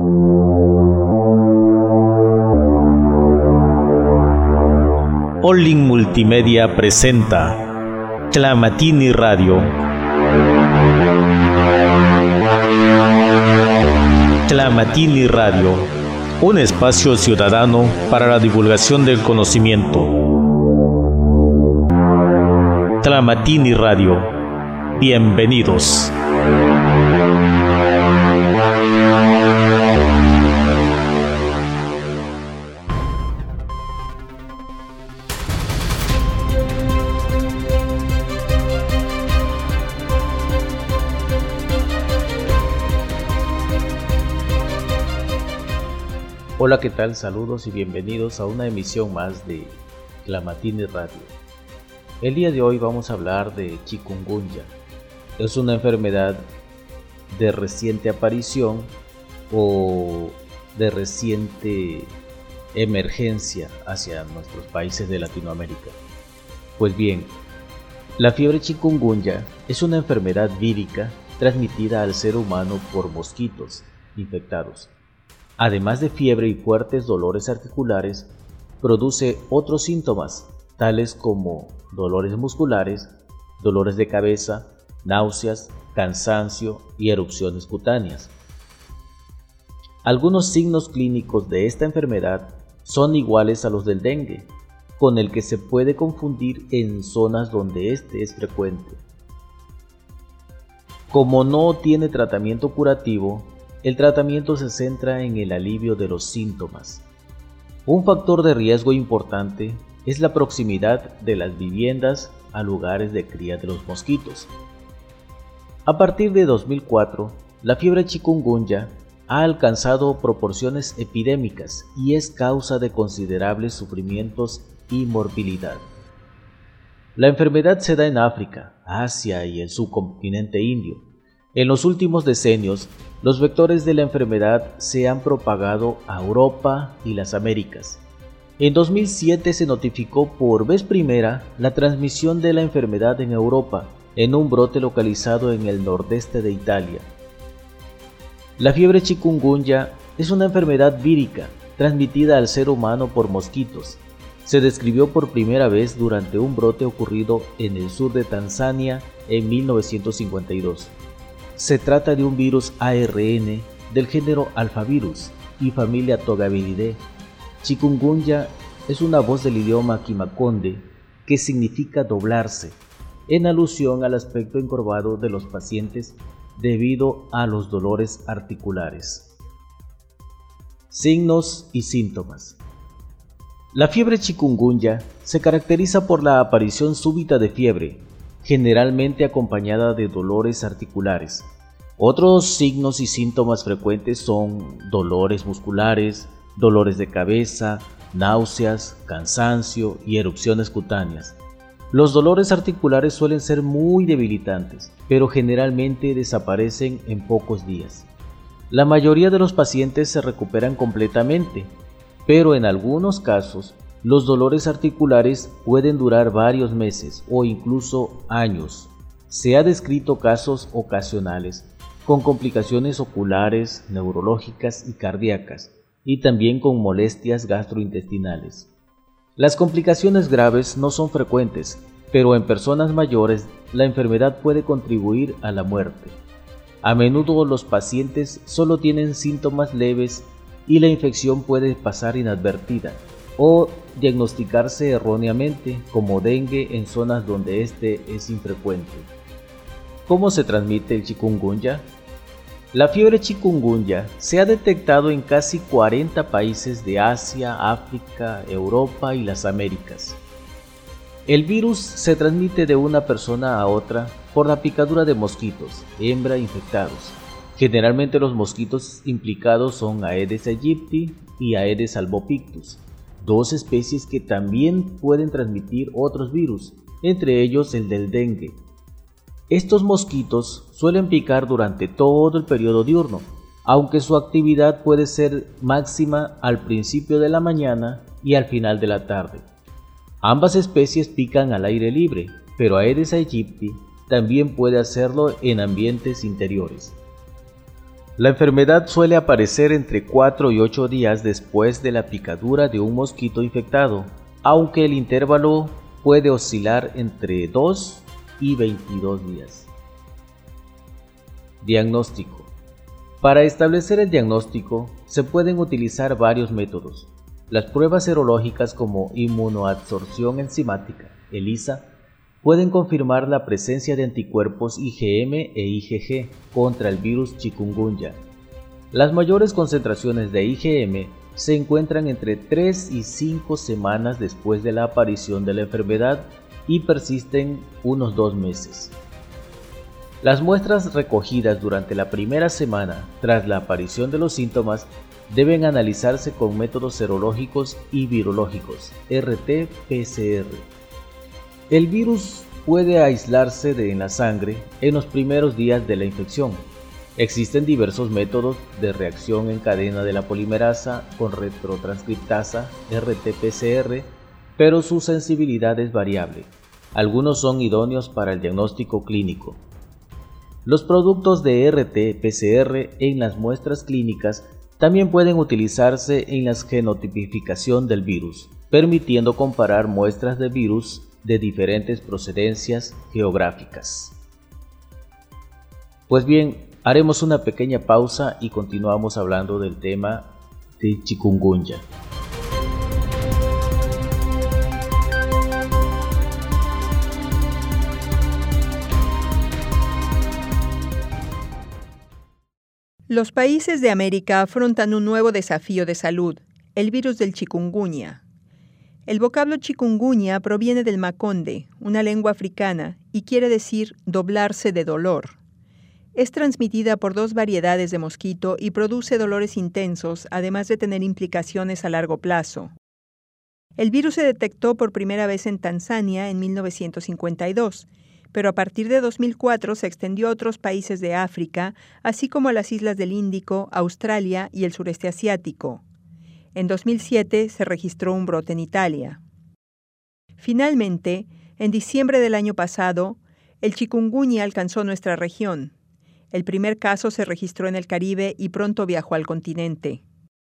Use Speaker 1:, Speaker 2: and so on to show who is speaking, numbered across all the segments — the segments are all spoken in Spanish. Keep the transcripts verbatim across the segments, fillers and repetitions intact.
Speaker 1: Olin Multimedia presenta Tlamatini Radio. Tlamatini Radio, un espacio ciudadano para la divulgación del conocimiento. Tlamatini Radio, bienvenidos. Hola, ¿qué tal? Saludos y bienvenidos a una emisión más de Tlamatini Radio. El día de hoy vamos a hablar de chikungunya. Es una enfermedad de reciente aparición o de reciente emergencia hacia nuestros países de Latinoamérica. Pues bien, la fiebre chikungunya es una enfermedad vírica transmitida al ser humano por mosquitos infectados. Además de fiebre y fuertes dolores articulares, produce otros síntomas, tales como dolores musculares, dolores de cabeza, náuseas, cansancio y erupciones cutáneas. Algunos signos clínicos de esta enfermedad son iguales a los del dengue, con el que se puede confundir en zonas donde este es frecuente. Como no tiene tratamiento curativo, el tratamiento se centra en el alivio de los síntomas. Un factor de riesgo importante es la proximidad de las viviendas a lugares de cría de los mosquitos. A partir de dos mil cuatro, la fiebre chikungunya ha alcanzado proporciones epidémicas y es causa de considerables sufrimientos y morbilidad. La enfermedad se da en África, Asia y el subcontinente indio. En los últimos decenios, los vectores de la enfermedad se han propagado a Europa y las Américas. En dos mil siete se notificó por vez primera la transmisión de la enfermedad en Europa, en un brote localizado en el nordeste de Italia. La fiebre chikungunya es una enfermedad vírica transmitida al ser humano por mosquitos. Se describió por primera vez durante un brote ocurrido en el sur de Tanzania en mil novecientos cincuenta y dos. Se trata de un virus A R N del género Alphavirus y familia Togaviridae. Chikungunya es una voz del idioma Kimakonde que significa doblarse, en alusión al aspecto encorvado de los pacientes debido a los dolores articulares. Signos y síntomas. La fiebre chikungunya se caracteriza por la aparición súbita de fiebre, generalmente acompañada de dolores articulares. Otros signos y síntomas frecuentes son dolores musculares, dolores de cabeza, náuseas, cansancio y erupciones cutáneas. Los dolores articulares suelen ser muy debilitantes, pero generalmente desaparecen en pocos días. La mayoría de los pacientes se recuperan completamente, pero en algunos casos, los dolores articulares pueden durar varios meses o incluso años. Se ha descrito casos ocasionales con complicaciones oculares, neurológicas y cardíacas, y también con molestias gastrointestinales. Las complicaciones graves no son frecuentes, pero en personas mayores la enfermedad puede contribuir a la muerte. A menudo los pacientes solo tienen síntomas leves y la infección puede pasar inadvertida o diagnosticarse erróneamente como dengue en zonas donde este es infrecuente. ¿Cómo se transmite el chikungunya? La fiebre chikungunya se ha detectado en casi cuarenta países de Asia, África, Europa y las Américas. El virus se transmite de una persona a otra por la picadura de mosquitos, hembra infectados. Generalmente los mosquitos implicados son Aedes aegypti y Aedes albopictus, dos especies que también pueden transmitir otros virus, entre ellos el del dengue. Estos mosquitos suelen picar durante todo el periodo diurno, aunque su actividad puede ser máxima al principio de la mañana y al final de la tarde. Ambas especies pican al aire libre, pero Aedes aegypti también puede hacerlo en ambientes interiores. La enfermedad suele aparecer entre cuatro y ocho días después de la picadura de un mosquito infectado, aunque el intervalo puede oscilar entre dos y veintidós días. Diagnóstico. Para establecer el diagnóstico se pueden utilizar varios métodos. Las pruebas serológicas como inmunoadsorción enzimática, ELISA, pueden confirmar la presencia de anticuerpos I G M e I G G contra el virus chikungunya. Las mayores concentraciones de I G M se encuentran entre tres y cinco semanas después de la aparición de la enfermedad y persisten unos dos meses. Las muestras recogidas durante la primera semana tras la aparición de los síntomas deben analizarse con métodos serológicos y virológicos, R T P C R. El virus puede aislarse de en la sangre en los primeros días de la infección. Existen diversos métodos de reacción en cadena de la polimerasa con retrotranscriptasa, R T P C R, pero su sensibilidad es variable. Algunos son idóneos para el diagnóstico clínico. Los productos de R T P C R en las muestras clínicas también pueden utilizarse en la genotipificación del virus, permitiendo comparar muestras de virus de diferentes procedencias geográficas. Pues bien, haremos una pequeña pausa y continuamos hablando del tema de chikungunya.
Speaker 2: Los países de América afrontan un nuevo desafío de salud, el virus del chikungunya. El vocablo chikungunya proviene del maconde, una lengua africana, y quiere decir doblarse de dolor. Es transmitida por dos variedades de mosquito y produce dolores intensos, además de tener implicaciones a largo plazo. El virus se detectó por primera vez en Tanzania en mil novecientos cincuenta y dos, pero a partir de dos mil cuatro se extendió a otros países de África, así como a las islas del Índico, Australia y el sureste asiático. En dos mil siete se registró un brote en Italia. Finalmente, en diciembre del año pasado, el chikungunya alcanzó nuestra región. El primer caso se registró en el Caribe y pronto viajó al continente.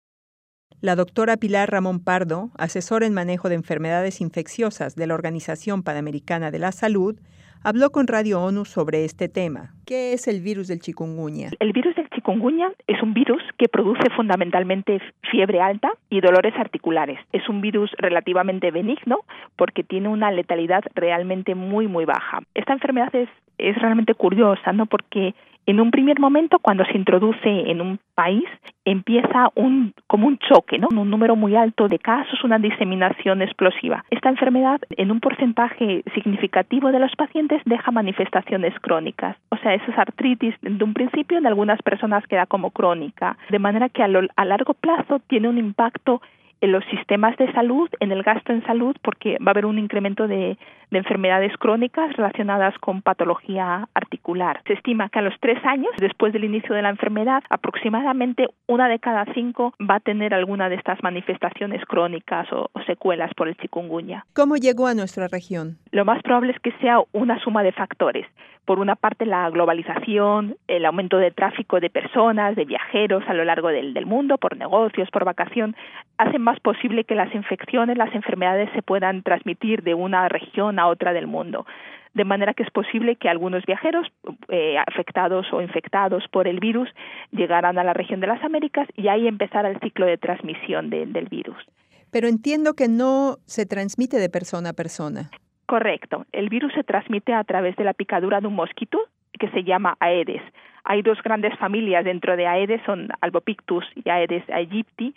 Speaker 2: La doctora Pilar Ramón Pardo, asesora en manejo de enfermedades infecciosas de la Organización Panamericana de la Salud, habló con Radio ONU sobre este tema. ¿Qué es el virus del chikungunya?
Speaker 3: El virus del chikungunya es un virus que produce fundamentalmente fiebre alta y dolores articulares. Es un virus relativamente benigno porque tiene una letalidad realmente muy, muy baja. Esta enfermedad es, es realmente curiosa, ¿no? Porque en un primer momento, cuando se introduce en un país, empieza un como un choque, ¿no? Un número muy alto de casos, una diseminación explosiva. Esta enfermedad, en un porcentaje significativo de los pacientes, deja manifestaciones crónicas. O sea, esa artritis de un principio en algunas personas queda como crónica, de manera que a, lo, a largo plazo tiene un impacto en los sistemas de salud, en el gasto en salud, porque va a haber un incremento de, de enfermedades crónicas relacionadas con patología articular. Se estima que a los tres años, después del inicio de la enfermedad, aproximadamente una de cada cinco va a tener alguna de estas manifestaciones crónicas o, o secuelas por el chikungunya.
Speaker 2: ¿Cómo llegó a nuestra región?
Speaker 3: Lo más probable es que sea una suma de factores. Por una parte, la globalización, el aumento de tráfico de personas, de viajeros a lo largo del, del mundo, por negocios, por vacación, hacen más posible que las infecciones, las enfermedades se puedan transmitir de una región a otra del mundo. De manera que es posible que algunos viajeros eh, afectados o infectados por el virus llegaran a la región de las Américas y ahí empezara el ciclo de transmisión de, del virus.
Speaker 2: Pero entiendo que no se transmite de persona a persona.
Speaker 3: Correcto. El virus se transmite a través de la picadura de un mosquito que se llama Aedes. Hay dos grandes familias dentro de Aedes, son Albopictus y Aedes aegypti,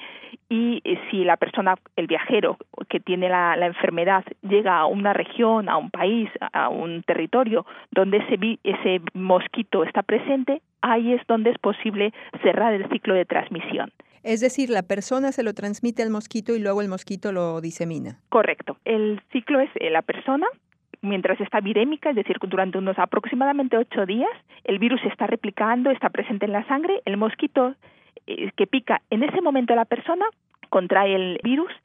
Speaker 3: y si la persona, el viajero que tiene la, la enfermedad llega a una región, a un país, a un territorio donde ese, ese mosquito está presente, ahí es donde es posible cerrar el ciclo de transmisión.
Speaker 2: Es decir, la persona se lo transmite al mosquito y luego el mosquito lo disemina.
Speaker 3: Correcto. El ciclo es eh, la persona, mientras está virémica, es decir, durante unos aproximadamente ocho días, el virus se está replicando, está presente en la sangre, el mosquito eh, que pica en ese momento a la persona contrae el virus,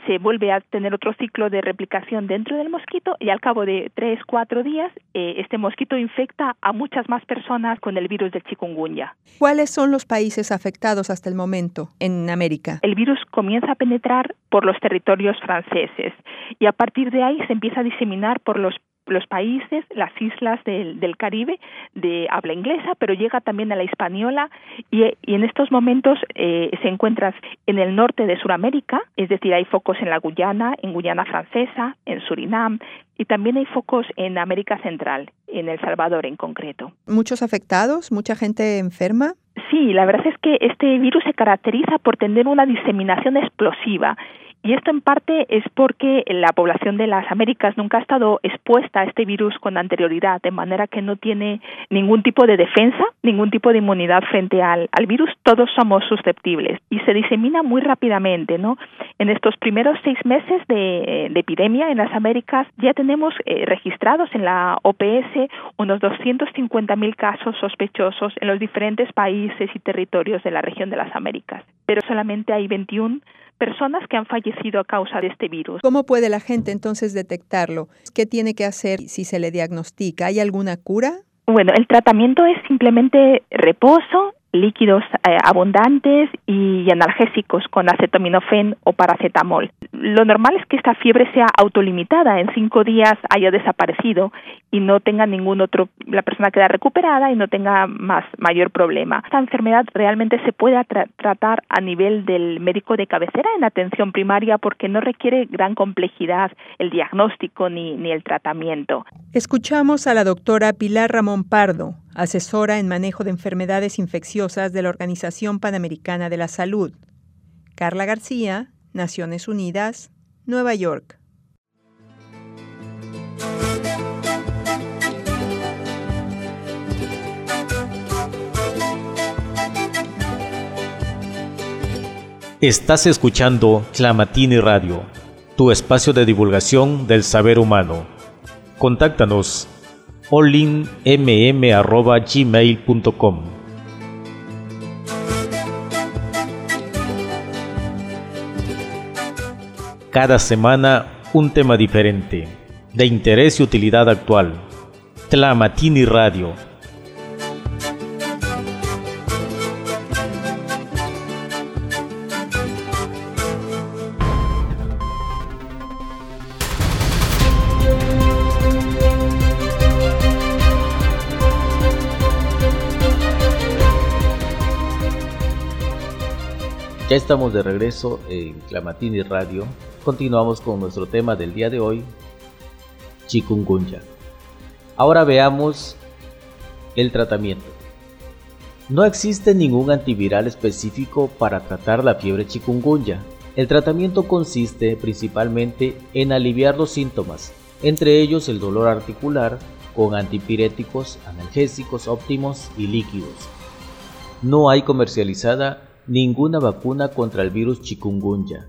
Speaker 3: se vuelve a tener otro ciclo de replicación dentro del mosquito y al cabo de tres, cuatro días eh, este mosquito infecta a muchas más personas con el virus del chikungunya.
Speaker 2: ¿Cuáles son los países afectados hasta el momento en América?
Speaker 3: El virus comienza a penetrar por los territorios franceses y a partir de ahí se empieza a diseminar por los los países, las islas del, del Caribe de habla inglesa, pero llega también a la hispaniola y, y en estos momentos eh, se encuentra en el norte de Sudamérica, es decir, hay focos en la Guyana, en Guyana Francesa, en Surinam y también hay focos en América Central, en El Salvador en concreto.
Speaker 2: ¿Muchos afectados? ¿Mucha gente enferma?
Speaker 3: Sí, la verdad es que este virus se caracteriza por tener una diseminación explosiva. Y esto en parte es porque la población de las Américas nunca ha estado expuesta a este virus con anterioridad, de manera que no tiene ningún tipo de defensa, ningún tipo de inmunidad frente al, al virus. Todos somos susceptibles y se disemina muy rápidamente, ¿no? En estos primeros seis meses de, de epidemia en las Américas ya tenemos eh, registrados en la O P S unos doscientos cincuenta mil casos sospechosos en los diferentes países y territorios de la región de las Américas, pero solamente hay veintiuna personas que han fallecido a causa de este virus.
Speaker 2: ¿Cómo puede la gente entonces detectarlo? ¿Qué tiene que hacer si se le diagnostica? ¿Hay alguna cura?
Speaker 3: Bueno, el tratamiento es simplemente reposo, líquidos eh, abundantes y analgésicos con acetaminofén o paracetamol. Lo normal es que esta fiebre sea autolimitada, en cinco días haya desaparecido y no tenga ningún otro, la persona queda recuperada y no tenga más mayor problema. Esta enfermedad realmente se puede tra- tratar a nivel del médico de cabecera en atención primaria porque no requiere gran complejidad el diagnóstico ni, ni el tratamiento.
Speaker 2: Escuchamos a la doctora Pilar Ramón Pardo, asesora en manejo de enfermedades infecciosas de la Organización Panamericana de la Salud. Carla García, Naciones Unidas, Nueva York.
Speaker 1: Estás escuchando Clamatini Radio, tu espacio de divulgación del saber humano. Contáctanos olinmm arroba gmail punto com. Cada semana un tema diferente, de interés y utilidad actual. Clamatini Radio. Ya estamos de regreso en Clamatini Radio. Continuamos con nuestro tema del día de hoy, chikungunya. Ahora veamos el tratamiento. No existe ningún antiviral específico para tratar la fiebre chikungunya. El tratamiento consiste principalmente en aliviar los síntomas, entre ellos el dolor articular, con antipiréticos, analgésicos óptimos y líquidos. No hay comercializada ninguna vacuna contra el virus chikungunya.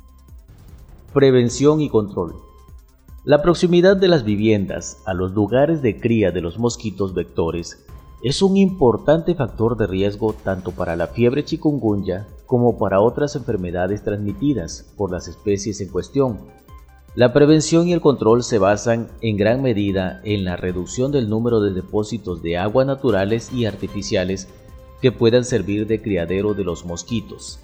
Speaker 1: Prevención y control. La proximidad de las viviendas a los lugares de cría de los mosquitos vectores es un importante factor de riesgo tanto para la fiebre chikungunya como para otras enfermedades transmitidas por las especies en cuestión. La prevención y el control se basan en gran medida en la reducción del número de depósitos de agua naturales y artificiales que puedan servir de criadero de los mosquitos.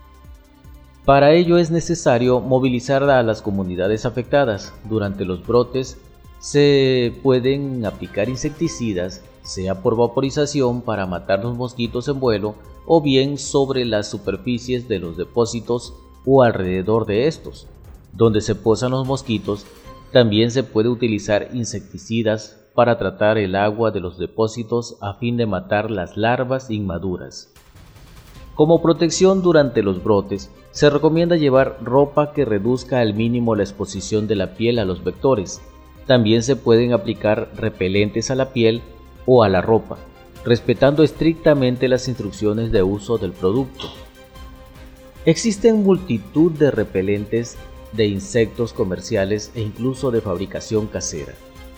Speaker 1: Para ello es necesario movilizar a las comunidades afectadas. Durante los brotes se pueden aplicar insecticidas, sea por vaporización para matar los mosquitos en vuelo o bien sobre las superficies de los depósitos o alrededor de estos. Donde se posan los mosquitos, también se puede utilizar insecticidas para tratar el agua de los depósitos a fin de matar las larvas inmaduras. Como protección durante los brotes, se recomienda llevar ropa que reduzca al mínimo la exposición de la piel a los vectores. También se pueden aplicar repelentes a la piel o a la ropa, respetando estrictamente las instrucciones de uso del producto. Existen multitud de repelentes de insectos comerciales e incluso de fabricación casera.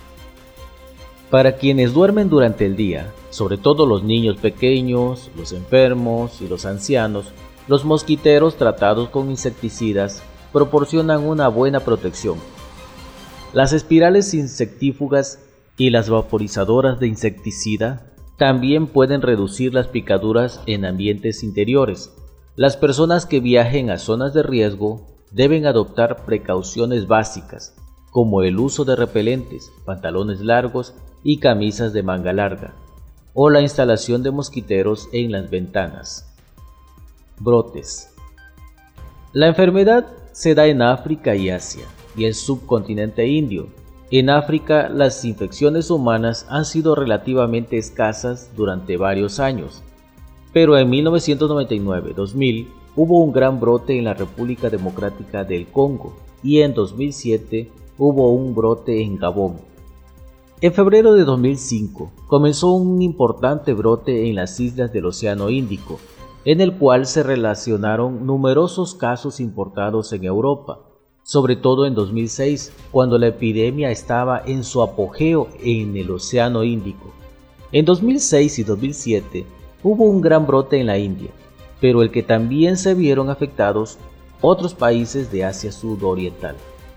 Speaker 1: Para quienes duermen durante el día, sobre todo los niños pequeños, los enfermos y los ancianos, los mosquiteros tratados con insecticidas proporcionan una buena protección. Las espirales insectífugas y las vaporizadoras de insecticida también pueden reducir las picaduras en ambientes interiores. Las personas que viajen a zonas de riesgo deben adoptar precauciones básicas, como el uso de repelentes, pantalones largos y camisas de manga larga, o la instalación de mosquiteros en las ventanas. Brotes. La enfermedad se da en África y Asia, y el subcontinente indio. En África, las infecciones humanas han sido relativamente escasas durante varios años, pero en mil novecientos noventa y nueve dos mil hubo un gran brote en la República Democrática del Congo y en dos mil siete hubo un brote en Gabón. En febrero de dos mil cinco comenzó un importante brote en las islas del Océano Índico, en el cual se relacionaron numerosos casos importados en Europa, sobre todo en dos mil seis, cuando la epidemia estaba en su apogeo en el Océano Índico. En dos mil seis y dos mil siete hubo un gran brote en la India, pero el que también se vieron afectados otros países de Asia Sudoriental.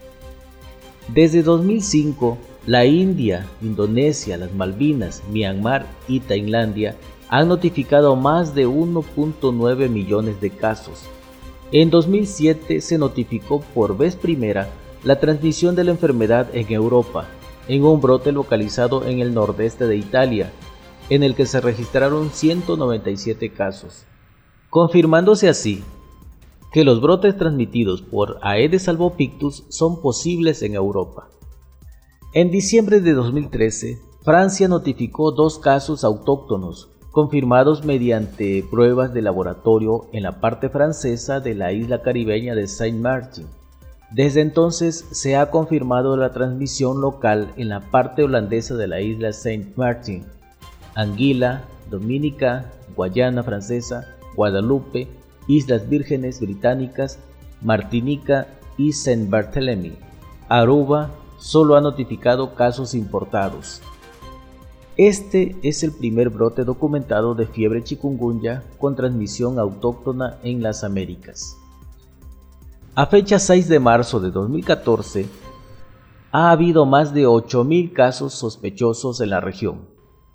Speaker 1: Desde dos mil cinco, la India, Indonesia, las Malvinas, Myanmar y Tailandia han notificado más de uno punto nueve millones de casos. En dos mil siete se notificó por vez primera la transmisión de la enfermedad en Europa, en un brote localizado en el nordeste de Italia, en el que se registraron ciento noventa y siete casos, confirmándose así que los brotes transmitidos por Aedes albopictus son posibles en Europa. En diciembre de dos mil trece, Francia notificó dos casos autóctonos confirmados mediante pruebas de laboratorio en la parte francesa de la isla caribeña de Saint Martin. Desde entonces se ha confirmado la transmisión local en la parte holandesa de la isla Saint Martin, Anguila, Dominica, Guayana Francesa, Guadalupe, Islas Vírgenes Británicas, Martinica y Saint Barthélemy. Aruba solo ha notificado casos importados. Este es el primer brote documentado de fiebre chikungunya con transmisión autóctona en las Américas. A fecha seis de marzo de dos mil catorce, ha habido más de ocho mil casos sospechosos en la región.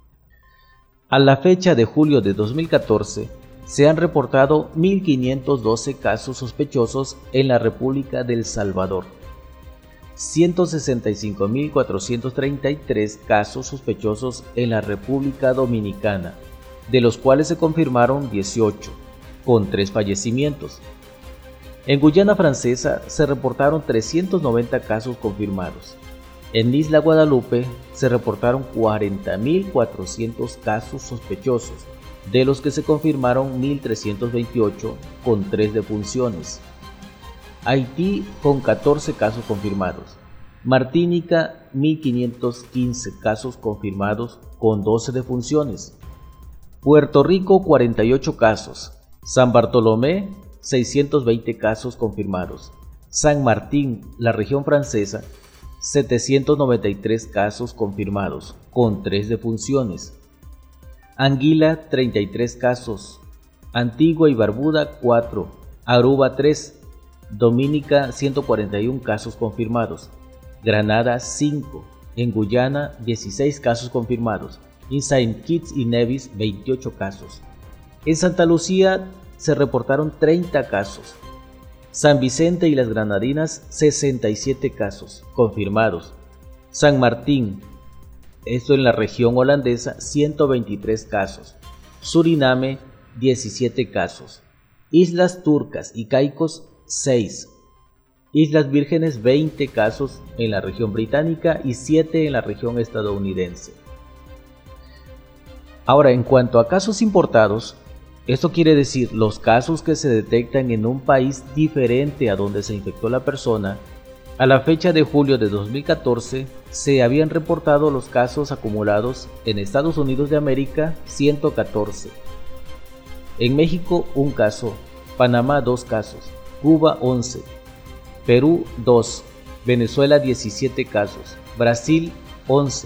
Speaker 1: A la fecha de julio de dos mil catorce, se han reportado mil quinientos doce casos sospechosos en la República del Salvador, ciento sesenta y cinco mil cuatrocientos treinta y tres casos sospechosos en la República Dominicana, de los cuales se confirmaron dieciocho, con tres fallecimientos. En Guyana Francesa se reportaron trescientos noventa casos confirmados. En Isla Guadalupe se reportaron cuarenta mil cuatrocientos casos sospechosos, de los que se confirmaron mil trescientos veintiocho, con tres defunciones. Haití con catorce casos confirmados. Martinica mil quinientos quince casos confirmados con doce defunciones. Puerto Rico cuarenta y ocho casos. San Bartolomé seiscientos veinte casos confirmados. San Martín, la región francesa, setecientos noventa y tres casos confirmados con tres defunciones. Anguila treinta y tres casos. Antigua y Barbuda cuatro. Aruba tres. Dominica ciento cuarenta y uno casos confirmados, Granada cinco, en Guyana dieciséis casos confirmados, en Saint Kitts y Nevis veintiocho casos. En Santa Lucía se reportaron treinta casos, San Vicente y las Granadinas sesenta y siete casos confirmados, San Martín, esto en la región holandesa, ciento veintitrés casos, Suriname diecisiete casos, Islas Turcas y Caicos seis, Islas Vírgenes veinte casos en la región británica y siete en la región estadounidense. Ahora, en cuanto a casos importados, esto quiere decir los casos que se detectan en un país diferente a donde se infectó la persona. A la fecha de julio de dos mil catorce se habían reportado los casos acumulados en Estados Unidos de América ciento catorce, en México un caso, Panamá dos casos, Cuba once, Perú dos, Venezuela diecisiete casos, Brasil once,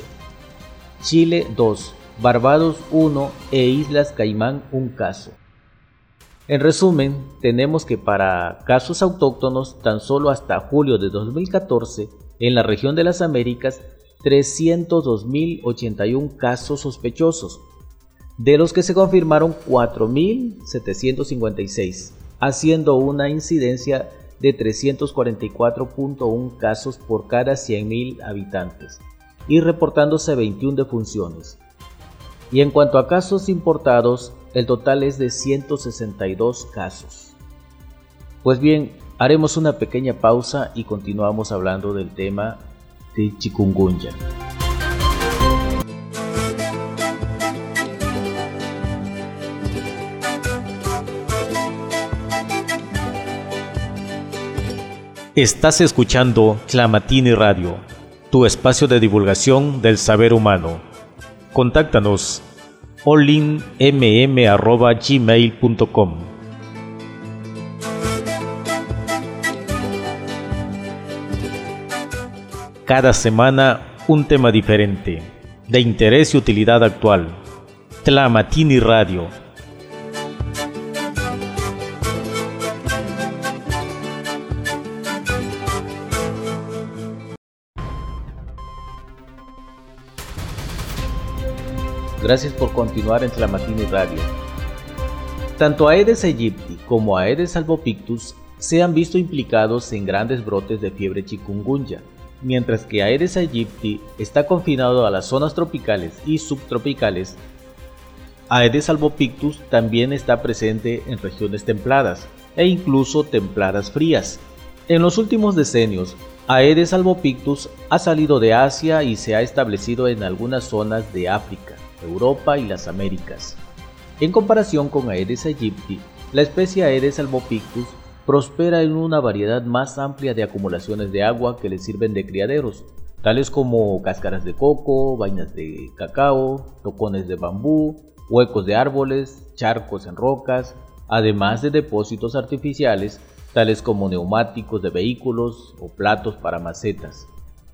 Speaker 1: Chile dos, Barbados uno e Islas Caimán un caso. En resumen, tenemos que para casos autóctonos, tan solo hasta julio de dos mil catorce, en la región de las Américas, trescientos dos mil ochenta y uno casos sospechosos, de los que se confirmaron cuatro mil setecientos cincuenta y seis, haciendo una incidencia de trescientos cuarenta y cuatro punto uno casos por cada cien mil habitantes, y reportándose veintiuna defunciones. Y en cuanto a casos importados, el total es de ciento sesenta y dos casos. Pues bien, haremos una pequeña pausa y continuamos hablando del tema de chikungunya. Estás escuchando Tlamatini Radio, tu espacio de divulgación del saber humano. Contáctanos olin m m arroba gmail punto com. Cada semana un tema diferente, de interés y utilidad actual. Tlamatini Radio. Gracias por continuar en Tlamatini Radio. Tanto Aedes aegypti como Aedes albopictus se han visto implicados en grandes brotes de fiebre chikungunya, mientras que Aedes aegypti está confinado a las zonas tropicales y subtropicales. Aedes albopictus también está presente en regiones templadas e incluso templadas frías. En los últimos decenios, Aedes albopictus ha salido de Asia y se ha establecido en algunas zonas de África, Europa y las Américas. En comparación con Aedes aegypti, la especie Aedes albopictus prospera en una variedad más amplia de acumulaciones de agua que le sirven de criaderos, tales como cáscaras de coco, vainas de cacao, tocones de bambú, huecos de árboles, charcos en rocas, además de depósitos artificiales, tales como neumáticos de vehículos o platos para macetas.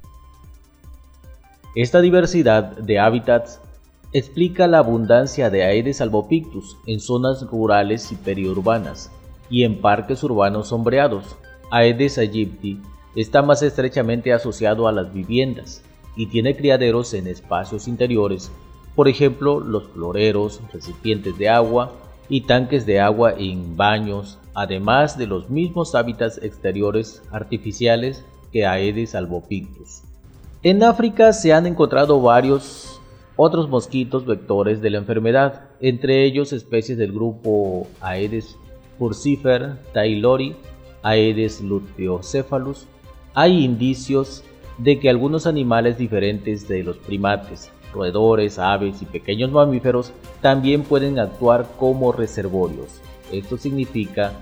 Speaker 1: Esta diversidad de hábitats explica la abundancia de Aedes albopictus en zonas rurales y periurbanas y en parques urbanos sombreados. Aedes aegypti está más estrechamente asociado a las viviendas y tiene criaderos en espacios interiores, por ejemplo los floreros, recipientes de agua y tanques de agua en baños, además de los mismos hábitats exteriores artificiales que Aedes albopictus. En África se han encontrado varios otros mosquitos vectores de la enfermedad, entre ellos especies del grupo Aedes furcifer taylori, Aedes luteocephalus. Hay indicios de que algunos animales diferentes de los primates, roedores, aves y pequeños mamíferos también pueden actuar como reservorios. Esto significa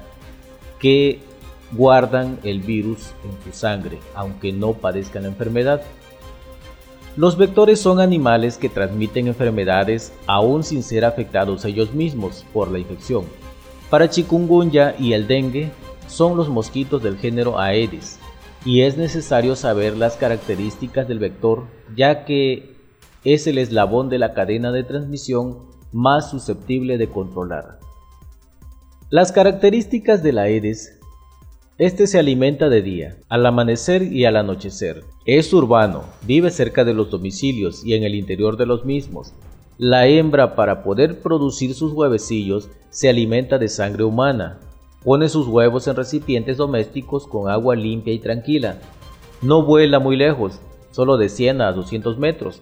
Speaker 1: que guardan el virus en su sangre, aunque no padezcan la enfermedad. Los vectores son animales que transmiten enfermedades aún sin ser afectados ellos mismos por la infección. Para chikungunya y el dengue son los mosquitos del género Aedes, y es necesario saber las características del vector, ya que es el eslabón de la cadena de transmisión más susceptible de controlar. Las características del Aedes: este se alimenta de día, al amanecer y al anochecer. Es urbano, vive cerca de los domicilios y en el interior de los mismos. La hembra, para poder producir sus huevecillos, se alimenta de sangre humana. Pone sus huevos en recipientes domésticos con agua limpia y tranquila. No vuela muy lejos, solo de cien a doscientos metros.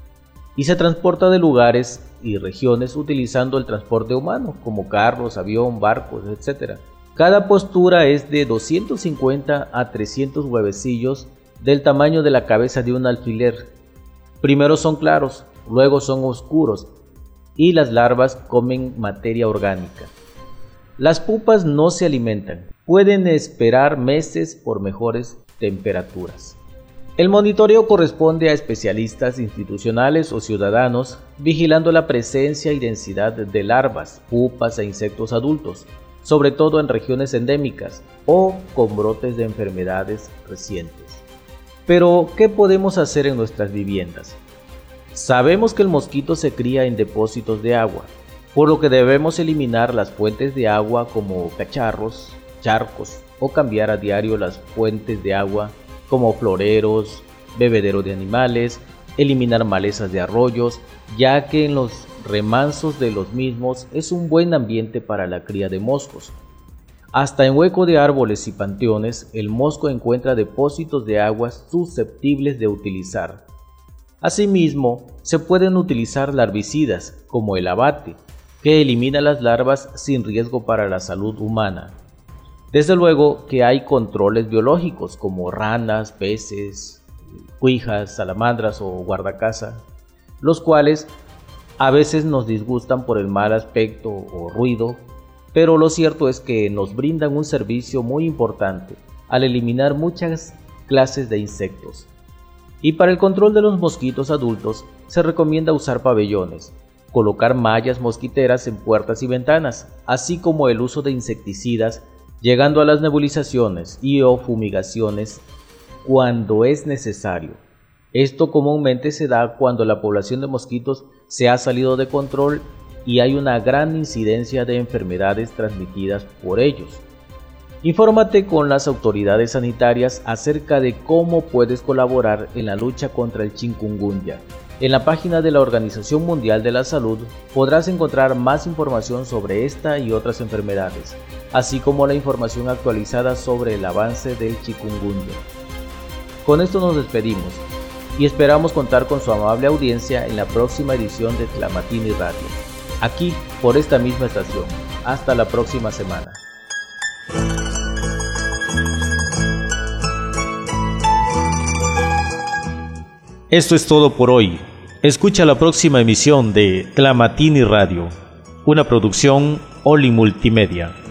Speaker 1: Y se transporta de lugares y regiones utilizando el transporte humano, como carros, avión, barcos, etcétera. Cada postura es de doscientos cincuenta a trescientos huevecillos del tamaño de la cabeza de un alfiler. Primero son claros, luego son oscuros y las larvas comen materia orgánica. Las pupas no se alimentan, pueden esperar meses por mejores temperaturas. El monitoreo corresponde a especialistas institucionales o ciudadanos vigilando la presencia y densidad de larvas, pupas e insectos adultos, sobre todo en regiones endémicas o con brotes de enfermedades recientes. Pero, ¿qué podemos hacer en nuestras viviendas? Sabemos que el mosquito se cría en depósitos de agua, por lo que debemos eliminar las fuentes de agua como cacharros, charcos o cambiar a diario las fuentes de agua como floreros, bebederos de animales, eliminar malezas de arroyos, ya que en los remansos de los mismos es un buen ambiente para la cría de moscos. Hasta en hueco de árboles y panteones, el mosco encuentra depósitos de aguas susceptibles de utilizar. Asimismo, se pueden utilizar larvicidas, como el abate, que elimina las larvas sin riesgo para la salud humana. Desde luego que hay controles biológicos, como ranas, peces, cuijas, salamandras o guardacaza, los cuales a veces nos disgustan por el mal aspecto o ruido, pero lo cierto es que nos brindan un servicio muy importante al eliminar muchas clases de insectos. Y para el control de los mosquitos adultos se recomienda usar pabellones, colocar mallas mosquiteras en puertas y ventanas, así como el uso de insecticidas, llegando a las nebulizaciones y o fumigaciones cuando es necesario. Esto comúnmente se da cuando la población de mosquitos se ha salido de control y hay una gran incidencia de enfermedades transmitidas por ellos. Infórmate con las autoridades sanitarias acerca de cómo puedes colaborar en la lucha contra el chikungunya. En la página de la Organización Mundial de la Salud podrás encontrar más información sobre esta y otras enfermedades, así como la información actualizada sobre el avance del chikungunya. Con esto nos despedimos y esperamos contar con su amable audiencia en la próxima edición de Tlamatini Radio, aquí por esta misma estación. Hasta la próxima semana. Esto es todo por hoy. Escucha la próxima emisión de Tlamatini Radio, una producción Oli Multimedia.